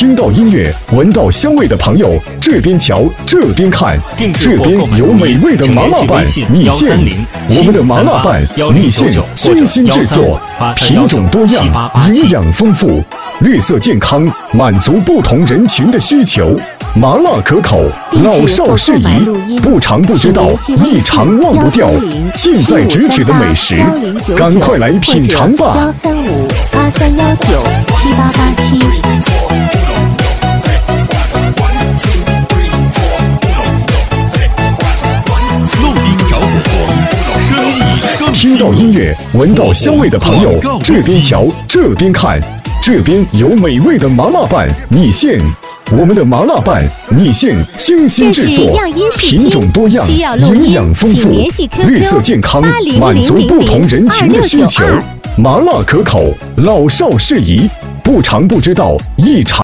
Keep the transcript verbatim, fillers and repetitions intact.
听到音乐，闻到香味的朋友，这边瞧，这边看，这边有美味的麻辣拌米线。我们的麻辣拌米线精心制作，品种多样，营养丰富，绿色健康，满足不同人群的需求。麻辣可口，老少适宜，不尝不知道，一尝忘不掉。近在咫尺的美食，赶快来品尝吧！ 幺三五八三幺九七八八七。 路经着火候，生意更听到音乐，闻到香味的朋友，这边瞧，这边看，这边有美味的麻辣拌米线。我们的麻辣拌米线精心制作，品种多样，营养丰富，绿色健康，满足不同人群的需求。麻辣可口，老少适宜，不尝不知道，一尝。